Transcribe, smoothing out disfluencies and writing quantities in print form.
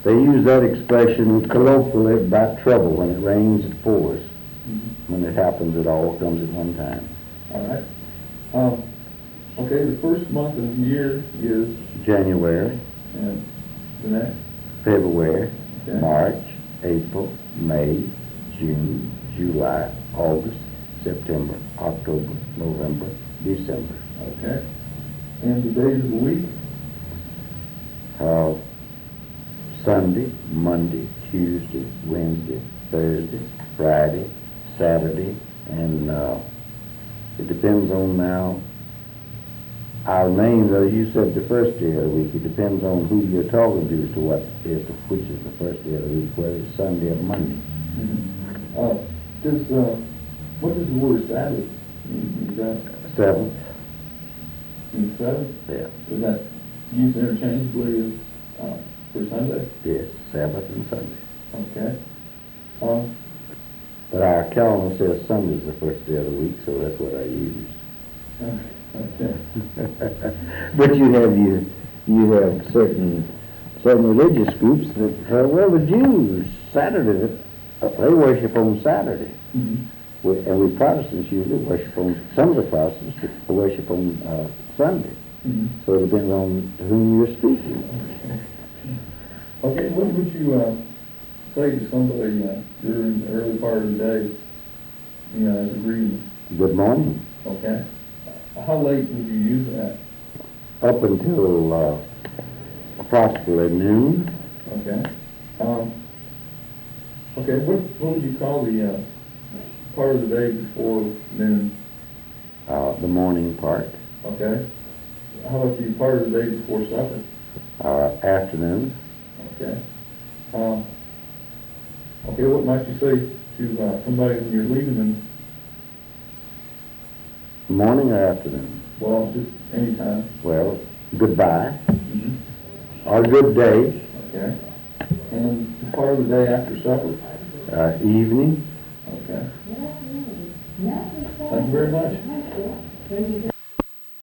They use that expression colloquially about trouble. When it rains, it pours. When it happens, it all comes at one time. All right. Okay, the first month of the year is, January, and the next? February, Okay. March, April, May, June, July, August, September, October, November, December. Okay. And the days of the week? Sunday, Monday, Tuesday, Wednesday, Thursday, Friday, Saturday, and it depends on now our names. As you said, the first day of the week. It depends on who you're talking to as to which is the first day of the week, whether it's Sunday or Monday. What does the word Sabbath mean? Is that Seventh, mean seventh? yeah, Is that used interchangeably as for Sunday? yes, Sabbath and Sunday. Okay. But our calendar says Sunday's the first day of the week, so that's what I use. Okay. But you have certain religious groups that the Jews Saturday they worship on Saturday, and we Protestants usually worship on some of the Protestants worship on Sunday. So it depends on to whom you're speaking. Okay. What would you say to somebody during the early part of the day, as a greeting? Good morning. Okay. How late would you use that? Up until approximately noon. Okay. Okay. What would you call the part of the day before noon? The morning part. Okay. How about the part of the day before supper? Afternoon. Okay. Okay. What might you say to somebody when you're leaving them? Morning or afternoon? Well, just any time. Well, goodbye. Or good day. Okay. And the part of the day after supper? Evening. Okay. Thank you very much.